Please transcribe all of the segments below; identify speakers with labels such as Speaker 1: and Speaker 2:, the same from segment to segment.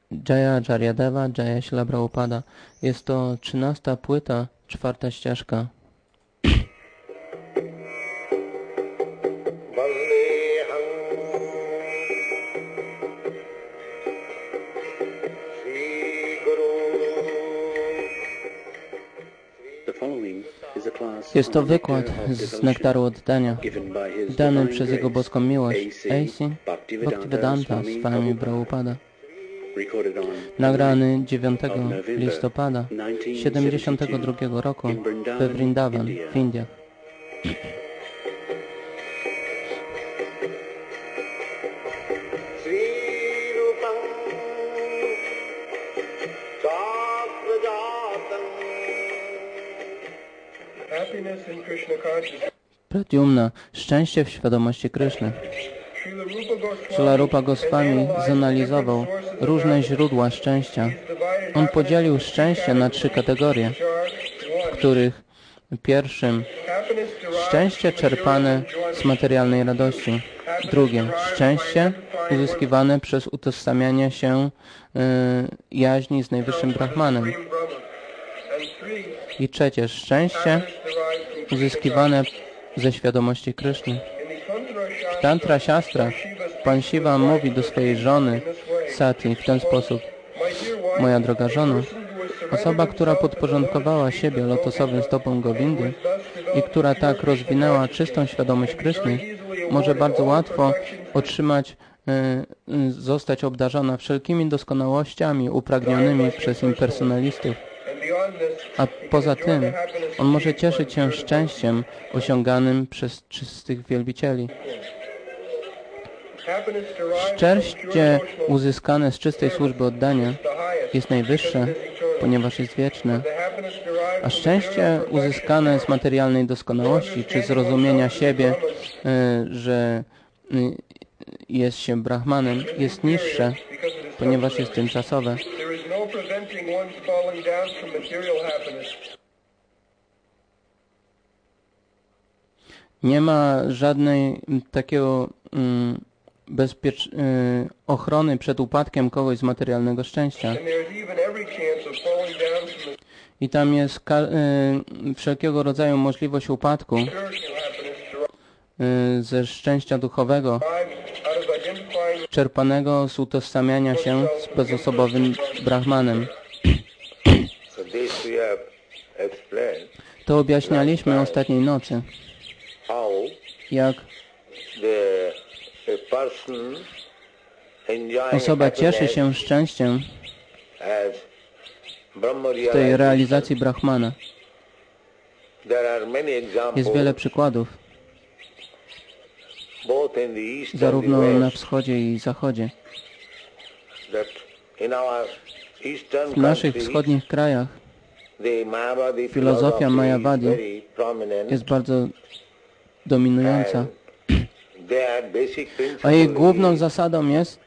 Speaker 1: Jaya Jaryadeva, Jaya Śrīla Prabhupada. Jest to 13. płyta, 4. ścieżka. Jest to wykład z Nektaru Oddania, dany przez Jego boską miłość, A.C. Bhaktivedanta Swami Prabhupada, nagrany 9 listopada 1972 roku we Vrindavan w Indiach. Pradyumna, szczęście w świadomości Kryszny. Śrīla Rupa Goswami zanalizował różne źródła szczęścia. On podzielił szczęście na 3 kategorie, w których pierwszym szczęście czerpane z materialnej radości, drugie szczęście uzyskiwane przez utożsamianie się jaźni z najwyższym Brahmanem i trzecie szczęście uzyskiwane ze świadomości Kryszny. W Tantra Siastrach Pan Shiva mówi do swojej żony Sati w ten sposób: moja droga żono, osoba, która podporządkowała siebie lotosowym stopom Govindy i która tak rozwinęła czystą świadomość Kryszny, może bardzo łatwo otrzymać, zostać obdarzona wszelkimi doskonałościami upragnionymi przez impersonalistów. A poza tym, on może cieszyć się szczęściem osiąganym przez czystych wielbicieli. Szczęście uzyskane z czystej służby oddania jest najwyższe, ponieważ jest wieczne. A szczęście uzyskane z materialnej doskonałości, czy zrozumienia siebie, że jest się Brahmanem, jest niższe, ponieważ jest tymczasowe. Nie ma żadnej takiego ochrony przed upadkiem kogoś z materialnego szczęścia. I tam jest wszelkiego rodzaju możliwość upadku ze szczęścia duchowego, czerpanego z utożsamiania się z bezosobowym Brahmanem. To objaśnialiśmy ostatniej nocy, jak osoba cieszy się szczęściem w tej realizacji Brahmana. Jest wiele przykładów, zarówno na wschodzie i zachodzie. W naszych wschodnich krajach filozofia Mayavadi jest bardzo dominująca, a jej główną zasadą jest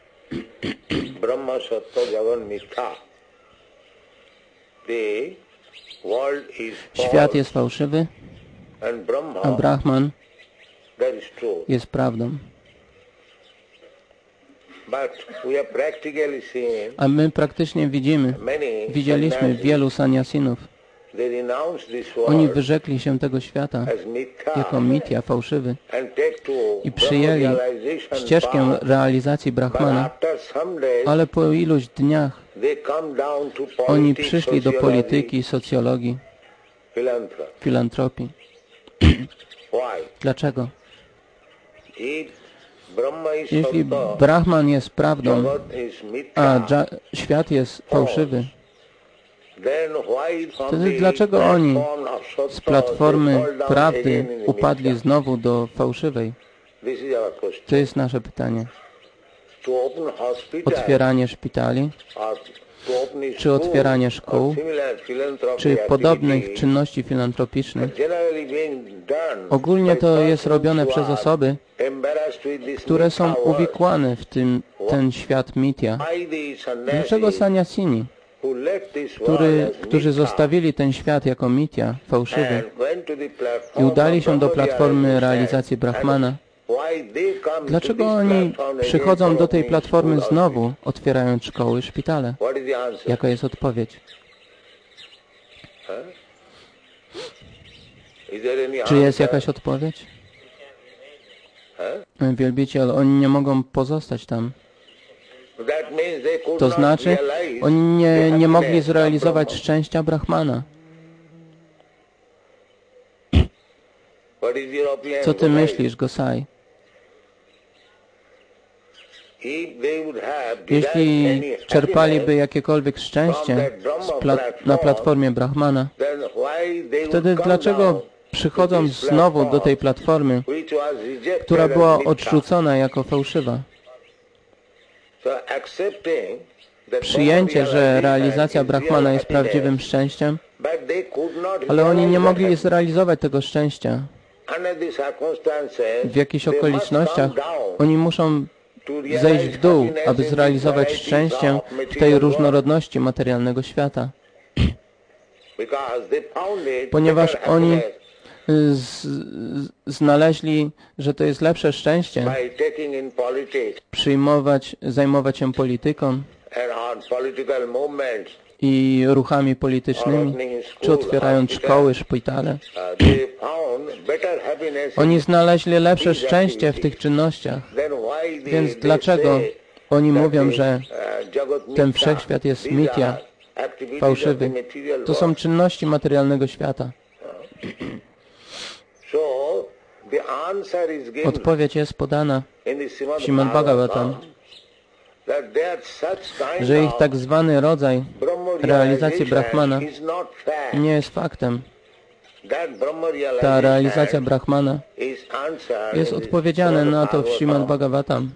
Speaker 1: świat jest fałszywy, a Brahman jest prawdą. A my praktycznie widzieliśmy wielu sannyasinów. Oni wyrzekli się tego świata jako mitya, fałszywy, i przyjęli ścieżkę realizacji Brahmana, ale po iluś dniach oni przyszli do polityki, socjologii, filantropii. Dlaczego? Jeśli Brahman jest prawdą, a świat jest fałszywy, wtedy dlaczego oni z platformy prawdy upadli znowu do fałszywej? To jest nasze pytanie. Otwieranie szpitali, czy otwieranie szkół, czy podobnych czynności filantropicznych. Ogólnie to jest robione przez osoby, które są uwikłane w ten świat mitya. Dlaczego sannyasini, którzy zostawili ten świat jako mitya, fałszywy, i udali się do platformy realizacji Brahmana, Dlaczego oni przychodzą do tej platformy znowu, otwierając szkoły, szpitale? Jaka jest odpowiedź? Czy jest jakaś odpowiedź? Wielbiciel, oni nie mogą pozostać tam. To znaczy, oni nie mogli zrealizować szczęścia Brahmana. Co ty myślisz, Gosai? Jeśli czerpaliby jakiekolwiek szczęście na platformie Brahmana, wtedy dlaczego przychodzą znowu do tej platformy, która była odrzucona jako fałszywa? Przyjęcie, że realizacja Brahmana jest prawdziwym szczęściem, ale oni nie mogli zrealizować tego szczęścia. W jakichś okolicznościach oni muszą zejść w dół, aby zrealizować szczęście w tej różnorodności materialnego świata. Ponieważ oni znaleźli, że to jest lepsze szczęście zajmować się polityką i ruchami politycznymi, czy otwierając szkoły, szpitale. Oni znaleźli lepsze szczęście w tych czynnościach. Więc dlaczego oni mówią, że ten wszechświat jest mitya, fałszywy? To są czynności materialnego świata. Odpowiedź jest podana w Śrimad Bhagavatam, że ich tak zwany rodzaj realizacji Brahmana nie jest faktem. Ta realizacja Brahmana jest odpowiedziane na to w Śrimad Bhagavatam.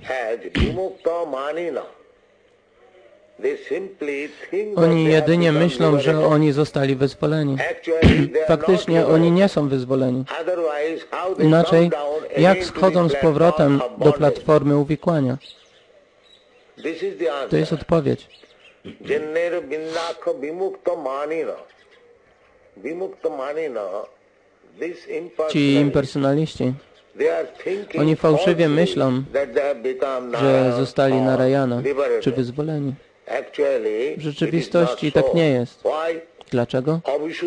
Speaker 1: Oni jedynie myślą, że oni zostali wyzwoleni. Faktycznie oni nie są wyzwoleni. Inaczej, jak schodzą z powrotem do platformy uwikłania? To jest odpowiedź. Ci impersonaliści, oni fałszywie myślą, że zostali narayana, czy wyzwoleni. W rzeczywistości tak nie jest. Dlaczego?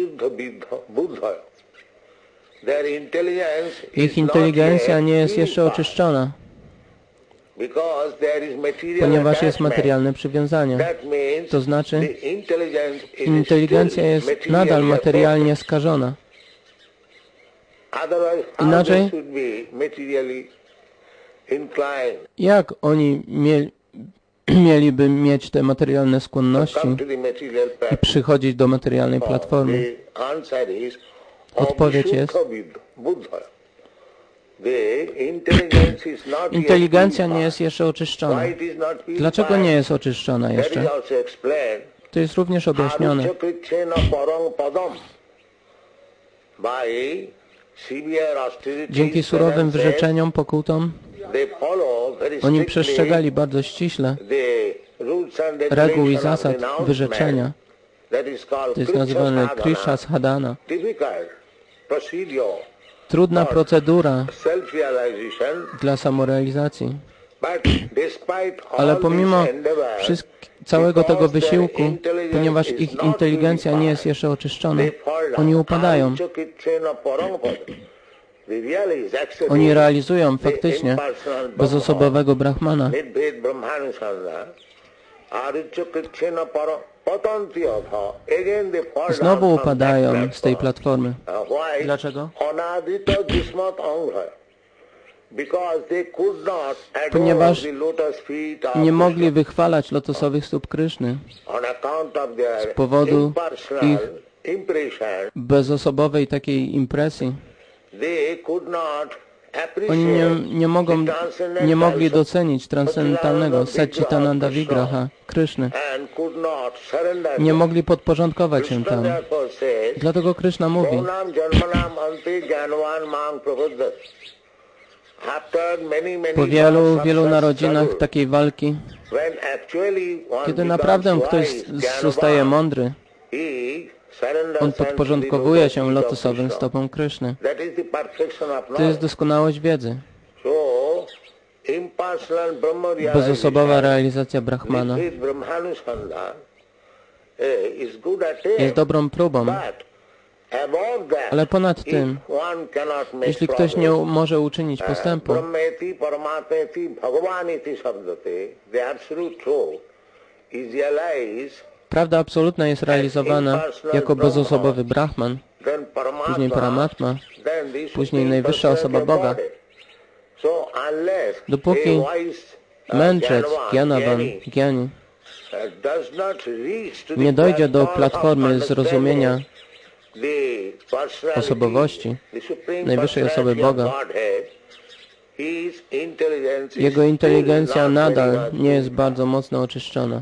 Speaker 1: Ich inteligencja nie jest jeszcze oczyszczona, ponieważ jest materialne przywiązanie. To znaczy, inteligencja jest nadal materialnie skażona. Inaczej, jak oni mieliby mieć te materialne skłonności i przychodzić do materialnej platformy? Odpowiedź jest: inteligencja nie jest jeszcze oczyszczona. Dlaczego nie jest oczyszczona jeszcze? To jest również objaśnione. Dzięki surowym wyrzeczeniom, pokutom, oni przestrzegali bardzo ściśle reguł i zasad wyrzeczenia. To jest nazywane Krishna Sadhana. Trudna procedura dla samorealizacji. Ale pomimo całego tego wysiłku, ponieważ ich inteligencja nie jest jeszcze oczyszczona, oni upadają. Oni realizują faktycznie bezosobowego Brahmana. Znowu upadają z tej platformy. Dlaczego? Ponieważ nie mogli wychwalać lotosowych stóp Kryszny z powodu ich bezosobowej takiej impresji. Oni nie mogli docenić transcendentalnego Satchitananda Vigraha Kryszny. Nie mogli podporządkować się tam. Dlatego Kryszna mówi: po wielu narodzinach takiej walki, kiedy naprawdę ktoś zostaje mądry, on podporządkowuje się lotosowym stopom Kryszny. To jest doskonałość wiedzy. Bezosobowa realizacja Brahmana jest dobrą próbą, ale ponad tym, jeśli ktoś nie może uczynić postępu, prawda absolutna jest realizowana jako bezosobowy Brahman, później Paramatma, później najwyższa osoba Boga. Dopóki mędrzec, Gyanavan, Gyani, nie dojdzie do platformy zrozumienia osobowości najwyższej osoby Boga, jego inteligencja nadal nie jest bardzo mocno oczyszczona.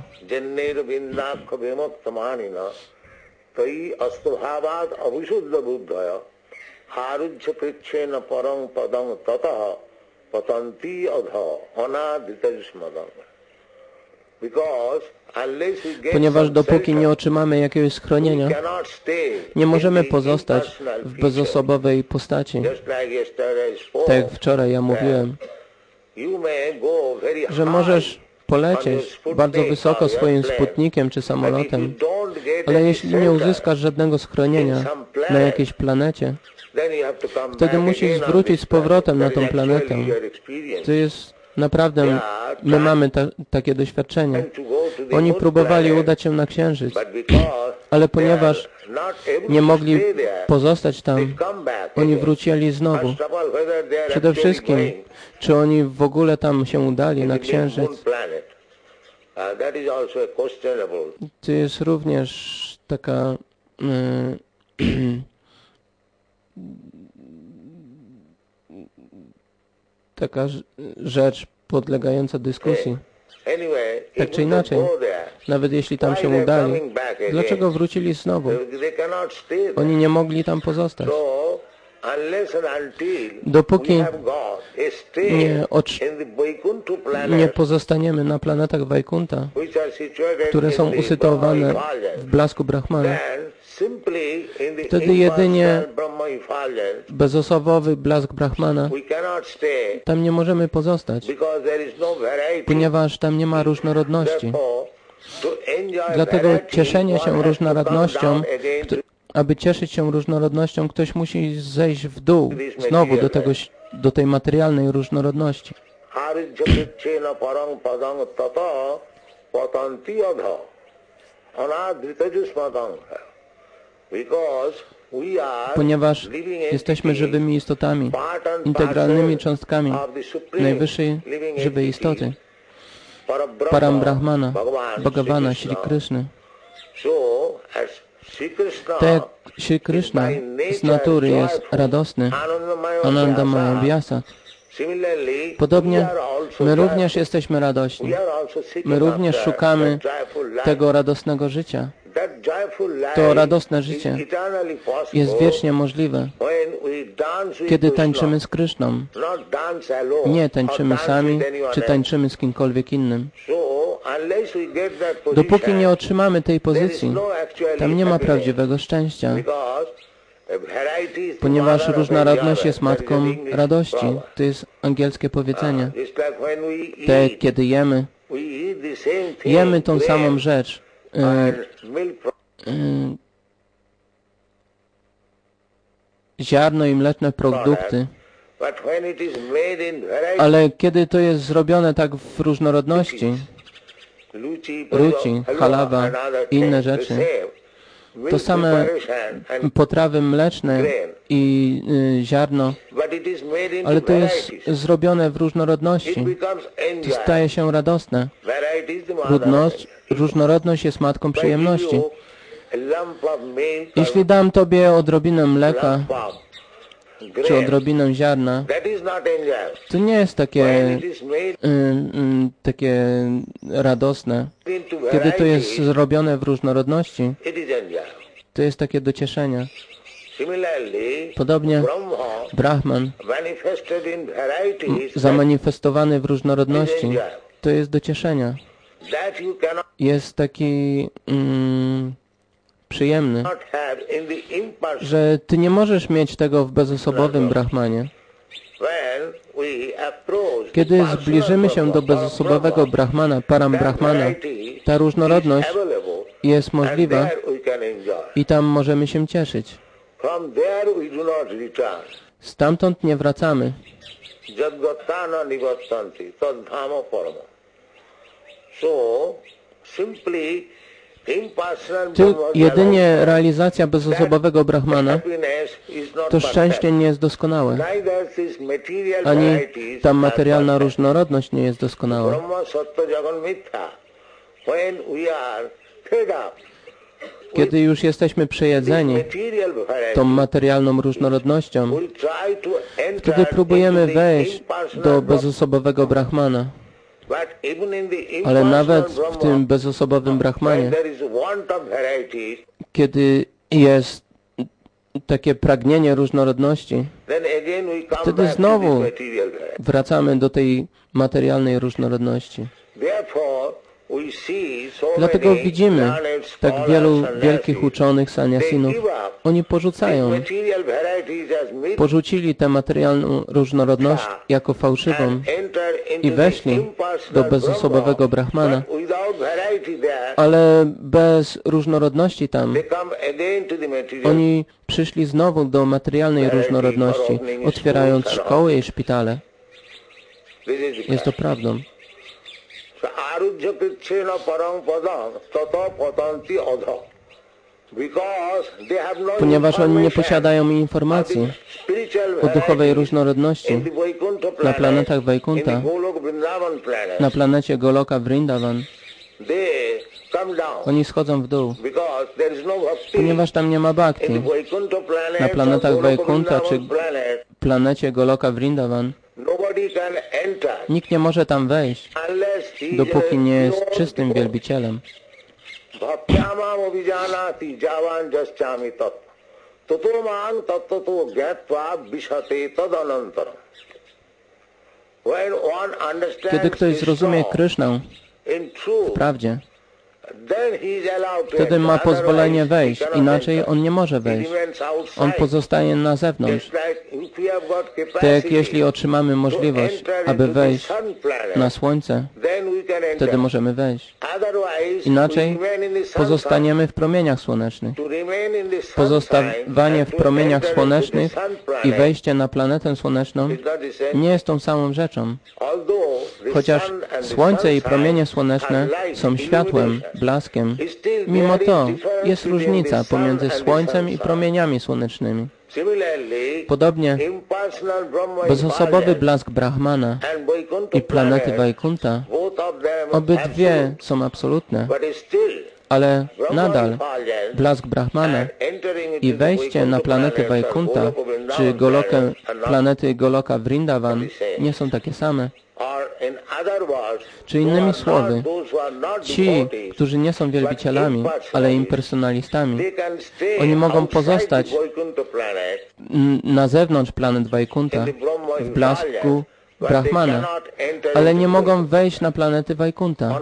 Speaker 1: Ponieważ dopóki nie otrzymamy jakiegoś schronienia, nie możemy pozostać w bezosobowej postaci. Tak jak wczoraj ja mówiłem, że możesz polecieć bardzo wysoko swoim sputnikiem czy samolotem, ale jeśli nie uzyskasz żadnego schronienia na jakiejś planecie, wtedy musisz wrócić z powrotem na tą planetę. To jest naprawdę, my mamy takie doświadczenie. Oni próbowali udać się na Księżyc, ale ponieważ nie mogli pozostać tam, oni wrócili znowu. Przede wszystkim, czy oni w ogóle tam się udali na Księżyc? To jest również taka taka rzecz podlegająca dyskusji. Tak czy inaczej, nawet jeśli tam się udali, dlaczego wrócili znowu? Oni nie mogli tam pozostać. Dopóki nie pozostaniemy na planetach Vaikunta, które są usytuowane w blasku Brahmana, wtedy jedynie bezosobowy blask Brahmana, tam nie możemy pozostać, ponieważ tam nie ma różnorodności. Dlatego cieszenie się różnorodnością, aby cieszyć się różnorodnością, ktoś musi zejść w dół, znowu do tej materialnej różnorodności. Ponieważ jesteśmy żywymi istotami, integralnymi cząstkami najwyższej żywej istoty, Parambrahmana, Bhagavana, Shri Krishny. Tak jak Shri Krishna z natury jest radosny, Anandamaya Vyasat. Podobnie my również jesteśmy radośni. My również szukamy tego radosnego życia. To radosne życie jest wiecznie możliwe, kiedy tańczymy z Kryszną. Nie tańczymy sami, czy tańczymy z kimkolwiek innym. Dopóki nie otrzymamy tej pozycji, tam nie ma prawdziwego szczęścia, ponieważ różnorodność jest matką radości. To jest angielskie powiedzenie. Tak, kiedy jemy tą samą rzecz, ziarno i mleczne produkty, ale kiedy to jest zrobione tak w różnorodności, ruci, halawa i inne rzeczy, to same potrawy mleczne i ziarno, ale to jest zrobione w różnorodności. To staje się radosne. Różnorodność jest matką przyjemności. Jeśli dam Tobie odrobinę mleka, czy odrobinę ziarna, to nie jest takie radosne. Kiedy to jest zrobione w różnorodności, to jest takie do cieszenia. Podobnie Brahman, zamanifestowany w różnorodności, to jest do cieszenia. Jest taki przyjemny, że Ty nie możesz mieć tego w bezosobowym Brahmanie. Kiedy zbliżymy się do bezosobowego Brahmana, Parambrahmana, ta różnorodność jest możliwa i tam możemy się cieszyć. Stamtąd nie wracamy. Jedynie realizacja bezosobowego Brahmana, to szczęście nie jest doskonałe, ani ta materialna różnorodność nie jest doskonała. Kiedy już jesteśmy przejedzeni tą materialną różnorodnością, wtedy próbujemy wejść do bezosobowego Brahmana. Ale nawet w tym bezosobowym Brahmanie, kiedy jest takie pragnienie różnorodności, wtedy znowu wracamy do tej materialnej różnorodności. Dlatego widzimy tak wielu wielkich uczonych sanyasinów. Oni porzucili tę materialną różnorodność jako fałszywą i weszli do bezosobowego Brahmana, ale bez różnorodności tam oni przyszli znowu do materialnej różnorodności, otwierając szkoły i szpitale. Jest to prawdą. Ponieważ oni nie posiadają informacji o duchowej różnorodności na planetach Vaikunta, na planecie Goloka Vrindavan, oni schodzą w dół, ponieważ tam nie ma bhakti. Na planetach Vaikunta czy planecie Goloka Vrindavan nikt nie może tam wejść, dopóki nie jest czystym wielbicielem. Kiedy ktoś zrozumie Krysznę w prawdzie, wtedy ma pozwolenie wejść, inaczej on nie może wejść. On pozostaje na zewnątrz. Tak jak jeśli otrzymamy możliwość, aby wejść na Słońce, wtedy możemy wejść. Inaczej pozostaniemy w promieniach słonecznych. Pozostawanie w promieniach słonecznych i wejście na planetę słoneczną nie jest tą samą rzeczą. Chociaż Słońce i promienie słoneczne są światłem, blaskiem, mimo to jest różnica pomiędzy Słońcem i promieniami słonecznymi. Podobnie bezosobowy blask Brahmana i planety Vaikunta, obydwie są absolutne, ale nadal blask Brahmana i wejście na planety Vaikunta czy planety Goloka Vrindavan nie są takie same. Czy innymi słowy, ci, którzy nie są wielbicielami, ale impersonalistami, oni mogą pozostać na zewnątrz planet Vaikunta, w blasku Brahmana, ale nie mogą wejść na planety Vaikunta,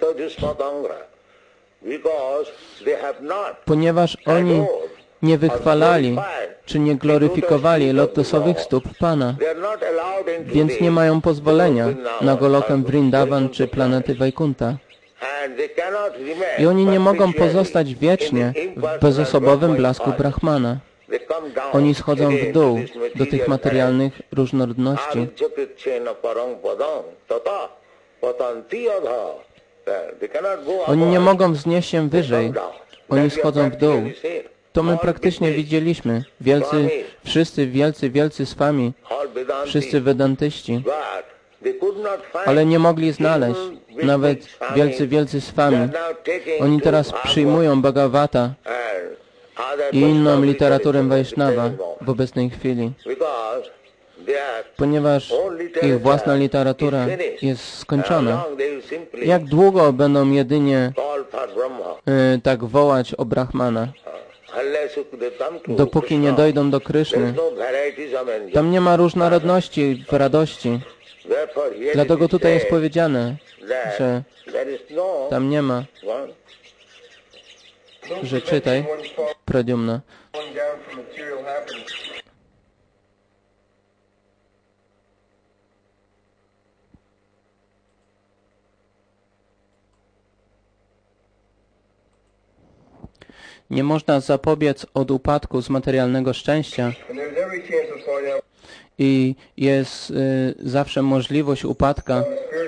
Speaker 1: ponieważ oni nie wychwalali czy nie gloryfikowali lotosowych stóp Pana, więc nie mają pozwolenia na Golokę Vrindavan czy planety Vaikunta. I oni nie mogą pozostać wiecznie w bezosobowym blasku Brahmana. Oni schodzą w dół do tych materialnych różnorodności. Oni nie mogą wznieść się wyżej. Oni schodzą w dół. To my praktycznie widzieliśmy. Wielcy swami, wszyscy wedantyści, ale nie mogli znaleźć nawet wielcy swami. Oni teraz przyjmują Bhagavata i inną literaturę Vaishnava w obecnej chwili, ponieważ ich własna literatura jest skończona. Jak długo będą jedynie tak wołać o Brahmana? Dopóki nie dojdą do Kryszny. Tam nie ma różnorodności w radości. Dlatego tutaj jest powiedziane, że tam nie ma, że czytaj, Pradyumna. Nie można zapobiec od upadku z materialnego szczęścia i jest zawsze możliwość upadka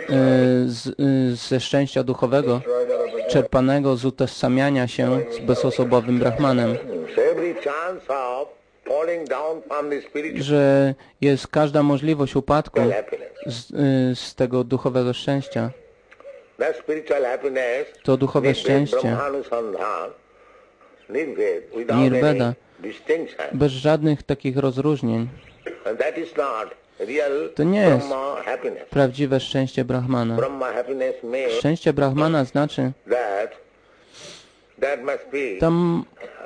Speaker 1: ze szczęścia duchowego, czerpanego z utożsamiania się z bezosobowym Brahmanem. Że jest każda możliwość upadku z tego duchowego szczęścia. To duchowe szczęście, nirveda, bez żadnych takich rozróżnień. To nie jest prawdziwe szczęście Brahmana. Szczęście Brahmana znaczy, tam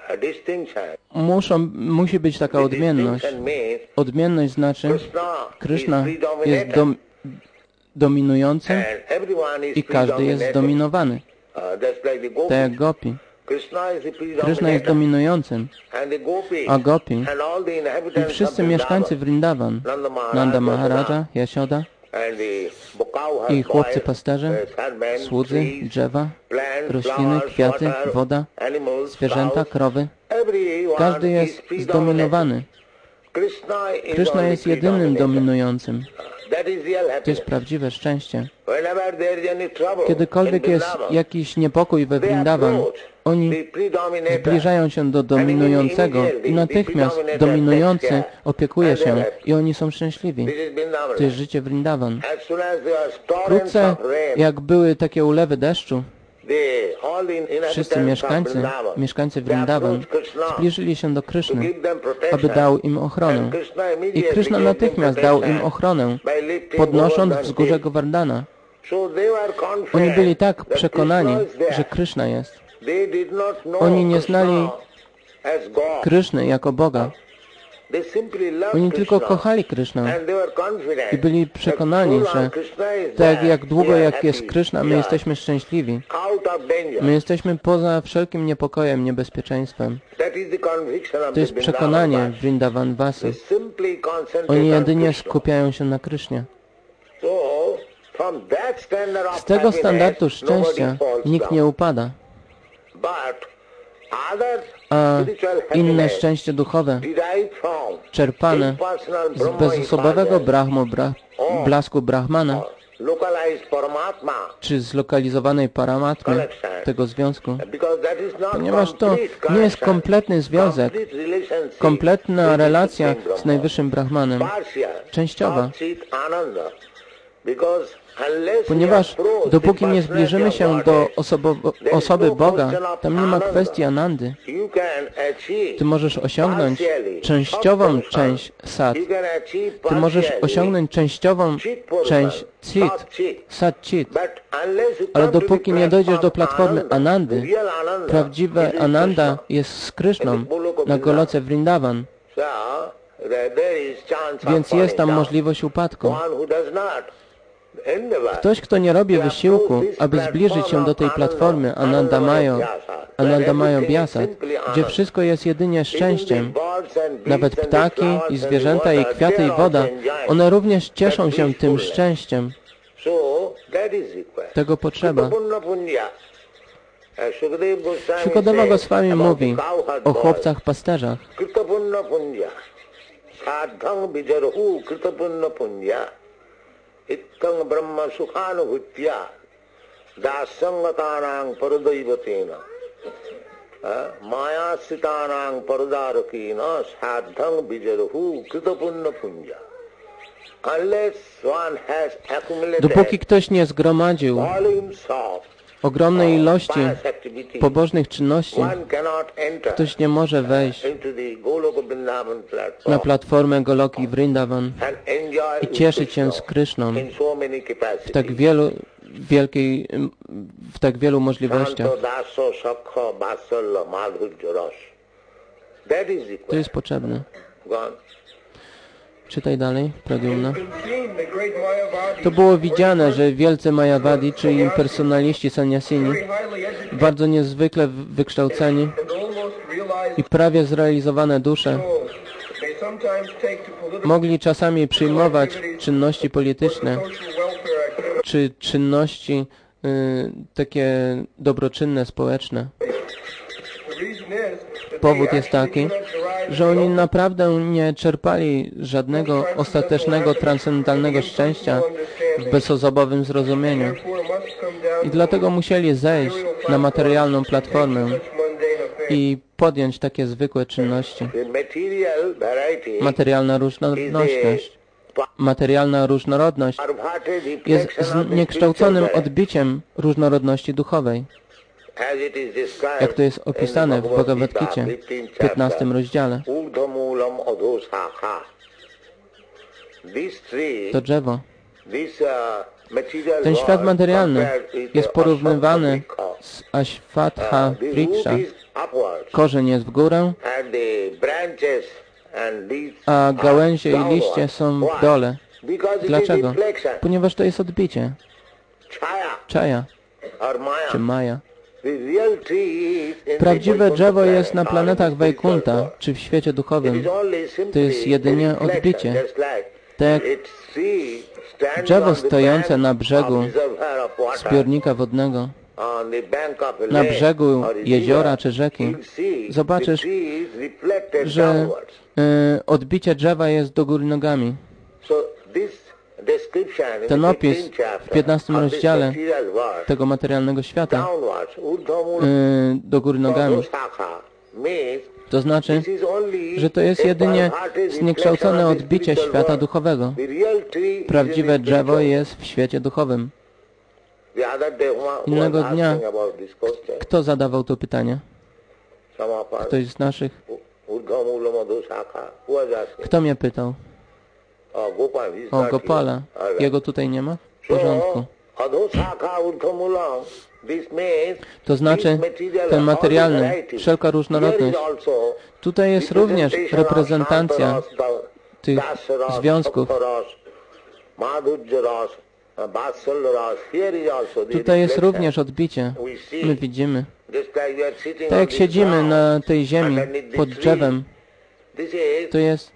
Speaker 1: musi być taka odmienność. Odmienność znaczy, Krishna jest dominującym i każdy jest zdominowany. Tak jak gopi. Krishna jest dominującym, a gopi i wszyscy mieszkańcy Vrindavan, Nanda Maharaja, Yashoda i chłopcy pasterze, słudzy, drzewa, rośliny, kwiaty, woda, zwierzęta, krowy. Każdy jest zdominowany. Krishna jest jedynym dominującym. To jest prawdziwe szczęście. Kiedykolwiek jest jakiś niepokój we Vrindavan, oni zbliżają się do dominującego i natychmiast dominujący opiekuje się i oni są szczęśliwi. To jest życie Vrindavan. Wkrótce, jak były takie ulewy deszczu, wszyscy mieszkańcy Vrindavan zbliżyli się do Kryszny, aby dał im ochronę. I Kryszna natychmiast dał im ochronę, podnosząc wzgórze Govardhana. Oni byli tak przekonani, że Kryszna jest. Oni nie znali Kryszny jako Boga. Oni tylko kochali Krysznę i byli przekonani, że tak jak długo jak jest Kryszna, my jesteśmy szczęśliwi. My jesteśmy poza wszelkim niepokojem, niebezpieczeństwem. To jest przekonanie Vrindavan Vasy. Oni jedynie skupiają się na Krysznie. Z tego standardu szczęścia nikt nie upada. A inne szczęście duchowe, czerpane z bezosobowego blasku Brahmana, czy zlokalizowanej Paramatmy tego związku, ponieważ to nie jest kompletny związek, kompletna relacja z Najwyższym Brahmanem, częściowa. Ponieważ dopóki nie zbliżymy się do osoby Boga, tam nie ma kwestii Anandy. Ty możesz osiągnąć częściową część sat. Ty możesz osiągnąć częściową część sat chit. Ale dopóki nie dojdziesz do platformy Anandy, prawdziwe Ananda jest z Kryszną na Goloce Vrindavan. Więc jest tam możliwość upadku. Ktoś, kto nie robi wysiłku, aby zbliżyć się do tej platformy Anandamayo Biasat, gdzie wszystko jest jedynie szczęściem, nawet ptaki i zwierzęta i kwiaty i woda, one również cieszą się tym szczęściem. Tego potrzeba. Shukadeva Goswami mówi o chłopcach pasterzach.
Speaker 2: Ittang brahma sukhanubhutya dasangatanang paradaivatena mayasitanang paradarakena sadhang vijaruhu kritapunna punya.
Speaker 1: Dopóki ktoś nie zgromadził ogromnej ilości pobożnych czynności, ktoś nie może wejść na platformę Goloki Vrindavan i cieszyć się z Kryszną w tak wielu możliwościach. To jest potrzebne. Czytaj dalej, Pradyumna. To było widziane, że wielcy Mayavadi, czyli impersonaliści sannyasini, bardzo niezwykle wykształceni i prawie zrealizowane dusze, mogli czasami przyjmować czynności polityczne, czy czynności takie dobroczynne, społeczne. Powód jest taki, że oni naprawdę nie czerpali żadnego ostatecznego, transcendentalnego szczęścia w bezosobowym zrozumieniu. I dlatego musieli zejść na materialną platformę i podjąć takie zwykłe czynności. Materialna różnorodność jest zniekształconym odbiciem różnorodności duchowej, jak to jest opisane w Bhagavad Gicie, w 15 rozdziale. To drzewo, ten świat materialny jest porównywany z Ashvatha Vriksha. Korzeń jest w górę, a gałęzie i liście są w dole. Dlaczego? Ponieważ to jest odbicie. Czaya czy Maya. Prawdziwe drzewo jest na planetach Vaikunta, czy w świecie duchowym. To jest jedynie odbicie. Tak jak drzewo stojące na brzegu zbiornika wodnego, na brzegu jeziora czy rzeki, zobaczysz, że odbicie drzewa jest do góry nogami. Ten opis w 15 rozdziale tego materialnego świata do góry nogami, to znaczy, że to jest jedynie zniekształcone odbicie świata duchowego. Prawdziwe drzewo jest w świecie duchowym. Innego dnia kto zadawał to pytanie? Ktoś z naszych? Kto mnie pytał? O, Gopala. Jego tutaj nie ma? W porządku. To znaczy, ten materialny, wszelka różnorodność. Tutaj jest również reprezentacja tych związków. Tutaj jest również odbicie. My widzimy. Tak jak siedzimy na tej ziemi, pod drzewem, to jest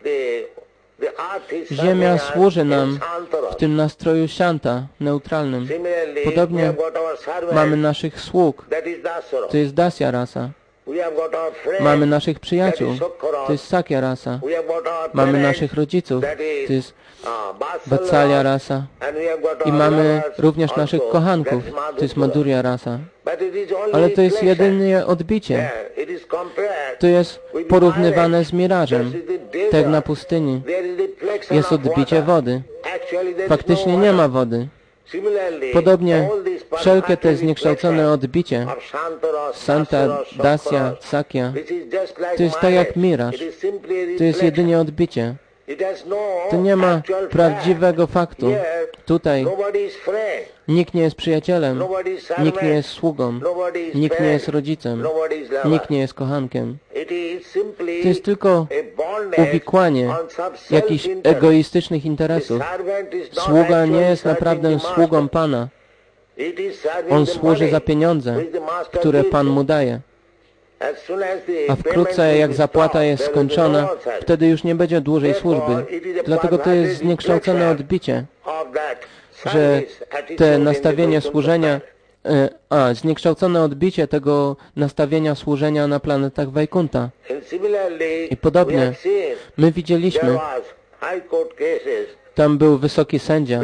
Speaker 1: ziemia służy nam w tym nastroju Shanta, neutralnym. Podobnie mamy naszych sług, to jest Dasya rasa. Mamy naszych przyjaciół, to jest Sakya rasa. Mamy naszych rodziców, to jest Vatsalya rasa. I mamy również naszych kochanków, to jest Madhurya rasa. Ale to jest jedynie odbicie. To jest porównywane z mirażem. Tak jak na pustyni jest odbicie wody. Faktycznie nie ma wody. Podobnie wszelkie te zniekształcone odbicie Santa, Dasya, Sakya, to jest tak jak miraż. To jest jedynie odbicie. To nie ma prawdziwego faktu. Tutaj nikt nie jest przyjacielem, nikt nie jest sługą, nikt nie jest rodzicem, nikt nie jest kochankiem. To jest tylko uwikłanie jakichś egoistycznych interesów. Sługa nie jest naprawdę sługą Pana. On służy za pieniądze, które Pan mu daje. A wkrótce, jak zapłata jest skończona, wtedy już nie będzie dłużej służby. Dlatego to jest zniekształcone odbicie, że te nastawienie służenia, zniekształcone odbicie tego nastawienia służenia na planetach Vaikunta. I podobnie my widzieliśmy, tam był wysoki sędzia,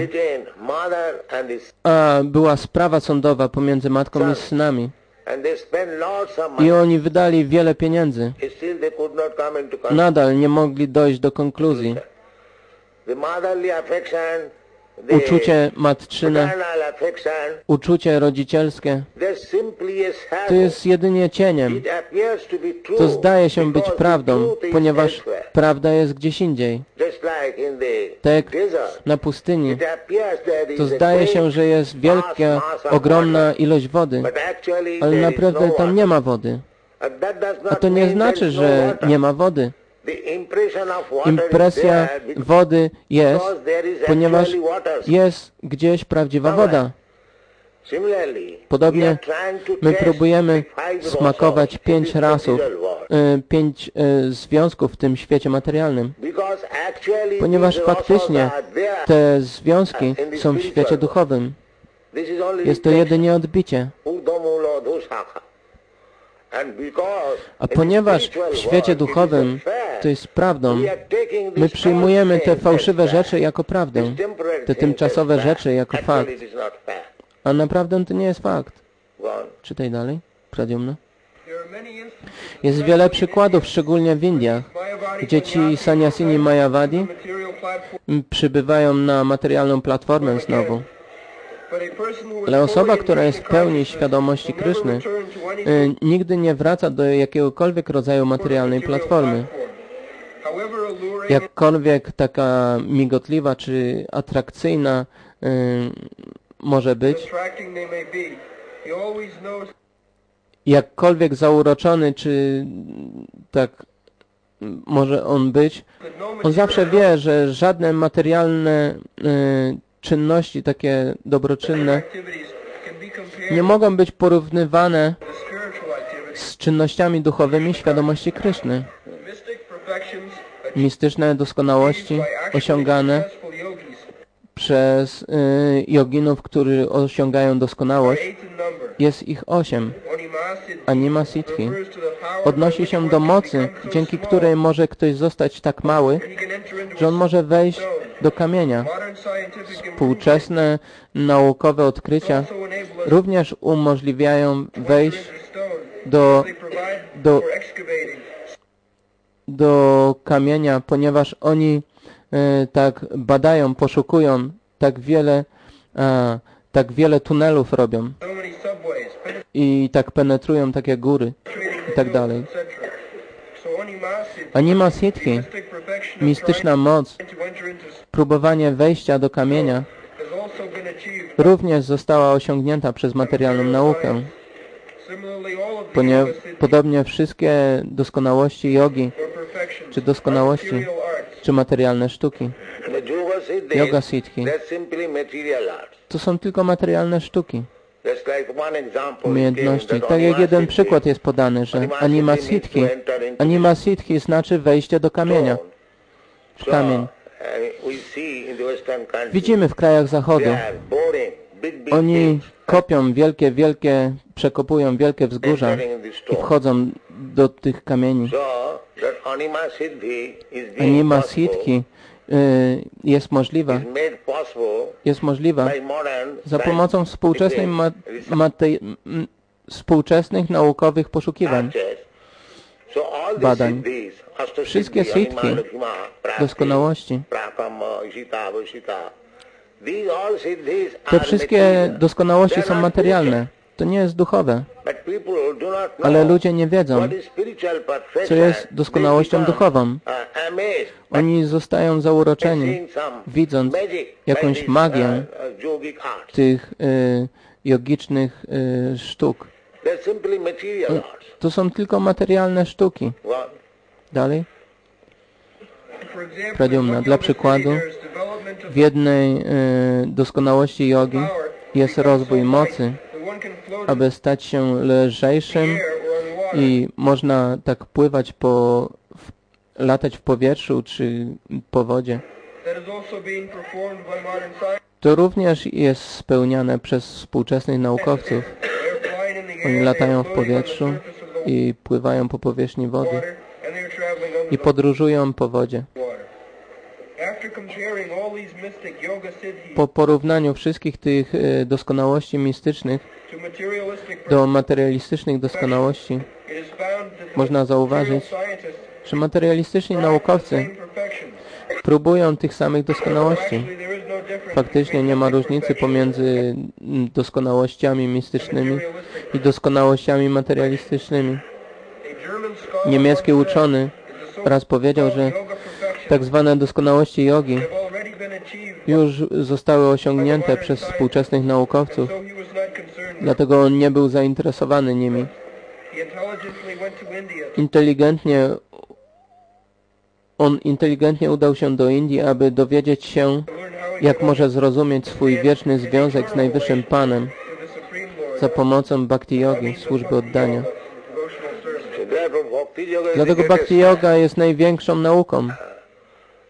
Speaker 1: a była sprawa sądowa pomiędzy matką i synami. I oni wydali wiele pieniędzy. Nadal nie mogli dojść do konkluzji. Uczucie matczyne, uczucie rodzicielskie, to jest jedynie cieniem. To zdaje się być prawdą, ponieważ prawda jest gdzieś indziej. Tak na pustyni, to zdaje się, że jest wielka, ogromna ilość wody, ale naprawdę tam nie ma wody. A to nie znaczy, że nie ma wody. Impresja wody jest, ponieważ jest gdzieś prawdziwa woda. Podobnie my próbujemy smakować 5 rasów, 5 związków w tym świecie materialnym, ponieważ faktycznie te związki są w świecie duchowym. Jest to jedynie odbicie. A ponieważ w świecie duchowym to jest prawdą, my przyjmujemy te fałszywe rzeczy jako prawdę, te tymczasowe rzeczy jako fakt. A naprawdę to nie jest fakt. Czytaj dalej, Pradyumna. Jest wiele przykładów, szczególnie w Indiach, gdzie ci sannyasini Mayavadi przybywają na materialną platformę znowu. Ale osoba, która jest w pełni świadomości Kryszny, nigdy nie wraca do jakiegokolwiek rodzaju materialnej platformy. Jakkolwiek taka migotliwa czy atrakcyjna może być, jakkolwiek zauroczony, czy tak może on być, on zawsze wie, że żadne materialne czynności takie dobroczynne nie mogą być porównywane z czynnościami duchowymi świadomości Kryszny. Mistyczne doskonałości osiągane przez joginów, którzy osiągają doskonałość, jest ich 8. Anima Siddhi odnosi się do mocy, dzięki której może ktoś zostać tak mały, że on może wejść do kamienia. Współczesne naukowe odkrycia również umożliwiają wejść do kamienia, ponieważ oni tak badają, poszukują, tak wiele tunelów robią i tak penetrują takie góry i tak dalej. Anima Siddhi, mistyczna moc, próbowanie wejścia do kamienia, również została osiągnięta przez materialną naukę. Podobnie wszystkie doskonałości jogi, czy doskonałości, czy materialne sztuki, Yoga Siddhi, to są tylko materialne sztuki, umiejętności. Tak jak jeden przykład jest podany, że Anima Siddhi znaczy wejście do kamienia, w kamień. Widzimy w krajach zachodu, oni kopią przekopują wielkie wzgórza i wchodzą do tych kamieni. Anima Siddhi jest możliwa za pomocą współczesnych naukowych poszukiwań, badań. Wszystkie siddhi, doskonałości, te wszystkie doskonałości są materialne. To nie jest duchowe. Ale ludzie nie wiedzą, co jest doskonałością duchową. Oni zostają zauroczeni, widząc jakąś magię tych jogicznych sztuk. To są tylko materialne sztuki. Dalej. Pradyumna. Dla przykładu, w jednej doskonałości jogi jest rozwój mocy, aby stać się lżejszym i można tak pływać latać w powietrzu czy po wodzie. To również jest spełniane przez współczesnych naukowców. Oni latają w powietrzu i pływają po powierzchni wody i podróżują po wodzie. Po porównaniu wszystkich tych doskonałości mistycznych do materialistycznych doskonałości można zauważyć, że materialistyczni naukowcy próbują tych samych doskonałości. Faktycznie nie ma różnicy pomiędzy doskonałościami mistycznymi i doskonałościami materialistycznymi. Niemiecki uczony raz powiedział, że tak zwane doskonałości jogi już zostały osiągnięte przez współczesnych naukowców, dlatego on nie był zainteresowany nimi. Inteligentnie udał się do Indii, aby dowiedzieć się, jak może zrozumieć swój wieczny związek z Najwyższym Panem za pomocą bhakti yogi, służby oddania. Dlatego bhakti yoga jest największą nauką.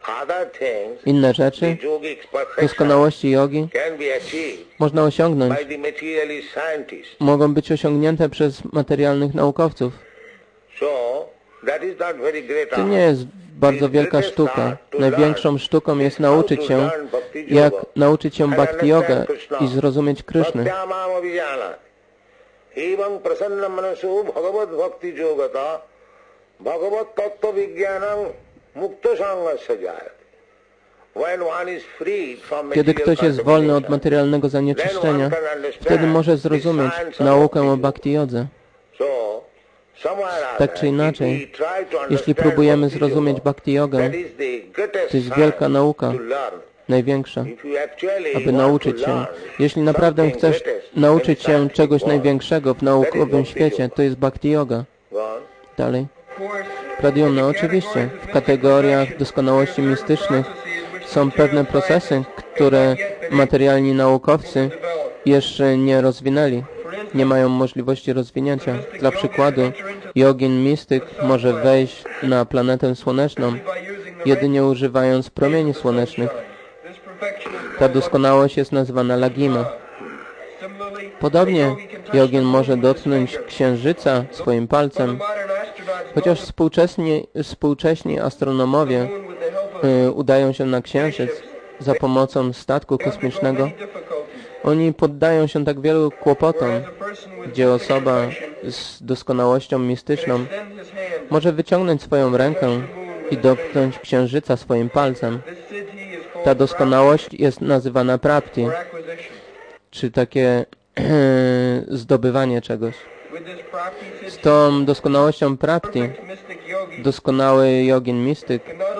Speaker 2: other things,
Speaker 1: Inne rzeczy,
Speaker 2: the yogic perfection
Speaker 1: doskonałości jogi,
Speaker 2: can be achieved
Speaker 1: można osiągnąć,
Speaker 2: by the materialist scientists.
Speaker 1: mogą być osiągnięte przez materialnych naukowców.
Speaker 2: So, that is not very great
Speaker 1: To
Speaker 2: art.
Speaker 1: nie jest bardzo wielka sztuka. Największą sztuką jest nauczyć się, jak nauczyć się bhakti yoga i zrozumieć Krysznę.
Speaker 2: Bhaktyamam abhijanat. Evam prasanna manasu bhagavad bhakti yogata bhagavad tattva vijnanam mukta sangasya jayate. When one is freed from
Speaker 1: Kiedy
Speaker 2: material
Speaker 1: ktoś jest wolny od
Speaker 2: contamination,
Speaker 1: materialnego zanieczyszczenia, wtedy może zrozumieć naukę o bhakti jodze.
Speaker 2: so, somewhere or
Speaker 1: Tak
Speaker 2: other,
Speaker 1: czy inaczej,
Speaker 2: if we try to
Speaker 1: jeśli
Speaker 2: understand
Speaker 1: próbujemy
Speaker 2: bhakti
Speaker 1: zrozumieć
Speaker 2: yoga,
Speaker 1: bhakti jogę,
Speaker 2: that is the greatest
Speaker 1: to jest wielka
Speaker 2: science
Speaker 1: nauka,
Speaker 2: to learn.
Speaker 1: największa,
Speaker 2: If you actually
Speaker 1: aby
Speaker 2: want
Speaker 1: nauczyć
Speaker 2: to
Speaker 1: się.
Speaker 2: learn
Speaker 1: Jeśli naprawdę
Speaker 2: something
Speaker 1: chcesz
Speaker 2: greatest
Speaker 1: nauczyć
Speaker 2: in
Speaker 1: się
Speaker 2: scientific
Speaker 1: czegoś
Speaker 2: world,
Speaker 1: największego w naukowym świecie, to jest bhakti yoga.
Speaker 2: go on.
Speaker 1: Dalej. Pradyumna, oczywiście. W kategoriach doskonałości mistycznych są pewne procesy, które materialni naukowcy jeszcze nie rozwinęli. Nie mają możliwości rozwinięcia. Dla przykładu, jogin mistyk może wejść na planetę słoneczną, jedynie używając promieni słonecznych. Ta doskonałość jest nazywana lagima. Podobnie jogin może dotknąć księżyca swoim palcem, chociaż współcześni astronomowie udają się na księżyc za pomocą statku kosmicznego. Oni poddają się tak wielu kłopotom, gdzie osoba z doskonałością mistyczną może wyciągnąć swoją rękę i dotknąć księżyca swoim palcem. Ta doskonałość jest nazywana prapti, czy takie zdobywanie czegoś. Z tą doskonałością prapti doskonały jogin mistyk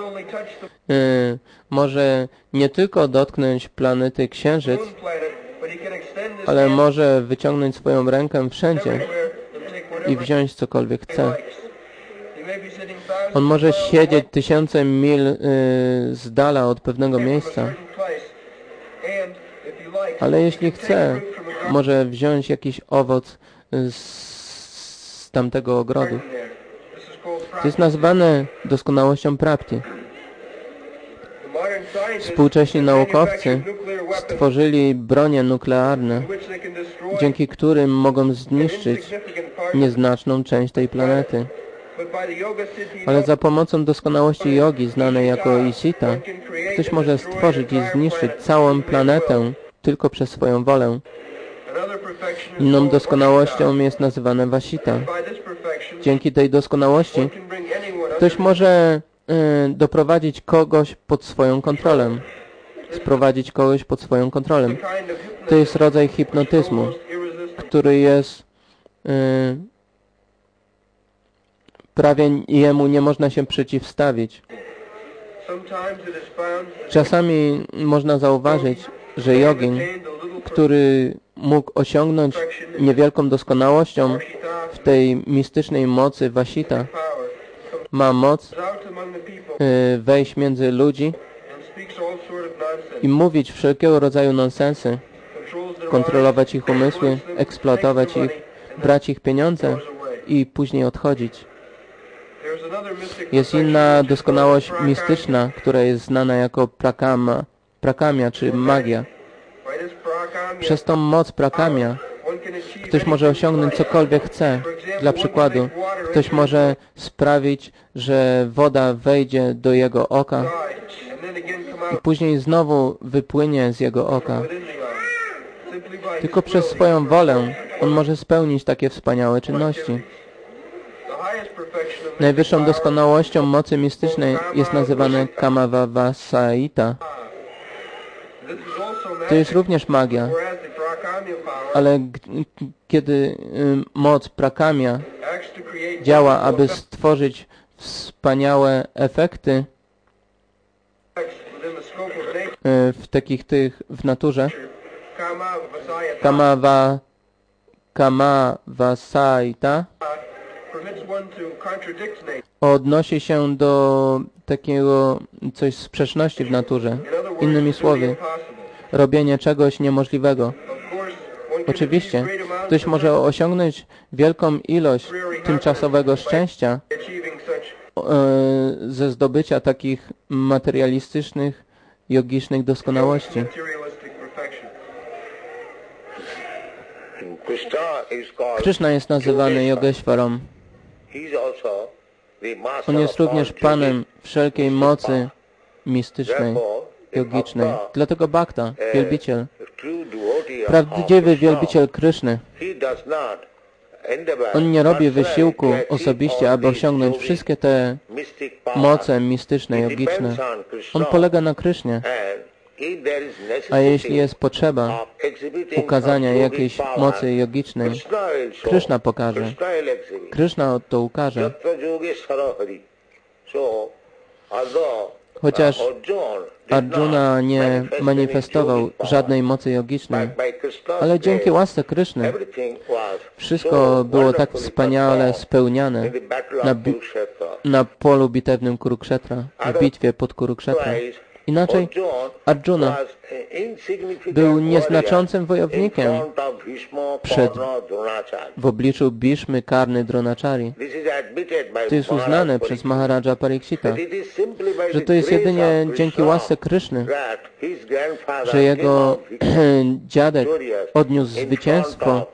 Speaker 1: może nie tylko dotknąć planety Księżyc, ale może wyciągnąć swoją rękę wszędzie i wziąć cokolwiek chce. On może siedzieć tysiące mil z dala od pewnego miejsca, ale jeśli chce, może wziąć jakiś owoc z tamtego ogrodu. To jest nazwane doskonałością prapti. Współcześni naukowcy stworzyli bronie nuklearne, dzięki którym mogą zniszczyć nieznaczną część tej planety. Ale za pomocą doskonałości jogi, znanej jako Isita, ktoś może stworzyć i zniszczyć całą planetę tylko przez swoją wolę. Inną doskonałością jest nazywana Vasita. Dzięki tej doskonałości ktoś może doprowadzić kogoś pod swoją kontrolę. Sprowadzić kogoś pod swoją kontrolę. To jest rodzaj hipnotyzmu, który jest prawie jemu nie można się przeciwstawić. Czasami można zauważyć, że jogin, który mógł osiągnąć niewielką doskonałością w tej mistycznej mocy Vasita, ma moc wejść między ludzi i mówić wszelkiego rodzaju nonsensy, kontrolować ich umysły, eksploatować ich, brać ich pieniądze i później odchodzić. Jest inna doskonałość mistyczna, która jest znana jako prakamia czy magia. Przez tą moc prakamia ktoś może osiągnąć cokolwiek chce. Dla przykładu, ktoś może sprawić, że woda wejdzie do jego oka i później znowu wypłynie z jego oka. Tylko przez swoją wolę on może spełnić takie wspaniałe czynności. Najwyższą doskonałością mocy mistycznej jest nazywane Kamavavasaita. To jest również magia, ale kiedy moc prakamia działa, aby stworzyć wspaniałe efekty w naturze, Kamavasaita odnosi się do takiego coś sprzeczności w naturze. Innymi słowy, robienie czegoś niemożliwego. Oczywiście, ktoś może osiągnąć wielką ilość tymczasowego szczęścia ze zdobycia takich materialistycznych, jogicznych doskonałości. Krishna jest nazywany Yogeshwaram. On jest również Panem wszelkiej mocy mistycznej, jogicznej. Dlatego bhakta, wielbiciel, prawdziwy wielbiciel Kryszny, on nie robi wysiłku osobiście, aby osiągnąć wszystkie te moce mistyczne, jogiczne. On polega na Krysznie. A jeśli jest potrzeba ukazania jakiejś mocy jogicznej, Kryszna pokaże. Kryszna to ukaże. Chociaż Arjuna nie manifestował żadnej mocy jogicznej, ale dzięki łasce Kryszny wszystko było tak wspaniale spełniane na polu bitewnym Kurukshetra, w bitwie pod Kurukshetra. Inaczej Arjuna był nieznaczącym wojownikiem w obliczu Bhishmy, Karny, Dronachari. To jest uznane przez Maharaja Parikshita, że to jest jedynie dzięki łasce Kryszny, że jego dziadek odniósł zwycięstwo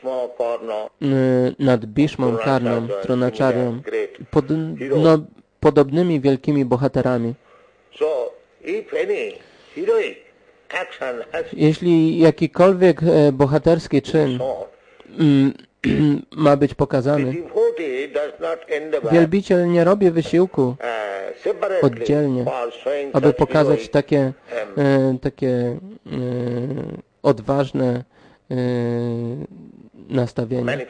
Speaker 1: nad Bhishmą, Karną, Dronacharią, podobnymi wielkimi bohaterami. Jeśli jakikolwiek bohaterski czyn ma być pokazany, wielbiciel nie robi wysiłku oddzielnie, aby pokazać takie odważne nastawienie.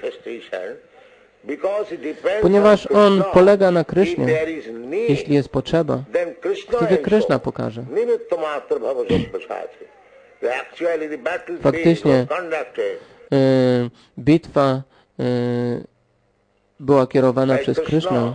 Speaker 1: Ponieważ on polega na Krysznie, jeśli jest potrzeba, wtedy Kryszna pokaże. Faktycznie bitwa była kierowana przez Krysznę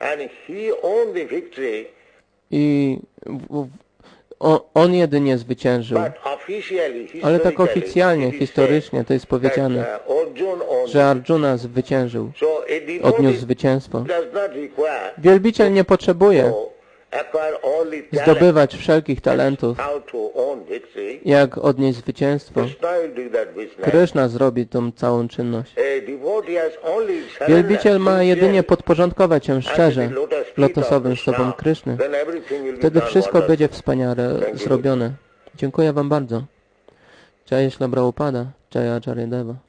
Speaker 1: i on jedynie zwyciężył. Ale tak oficjalnie, historycznie to jest powiedziane, że Arjuna zwyciężył, odniósł zwycięstwo. Wielbiciel nie potrzebuje zdobywać wszelkich talentów, jak odnieść zwycięstwo. Kryszna zrobi tą całą czynność. Wielbiciel ma jedynie podporządkować się szczerze lotosowym stopom Kryszny. Wtedy wszystko będzie wspaniale zrobione. Dziękuję Wam bardzo. Jai Śla Prabhupada, Jai Acharya Deva.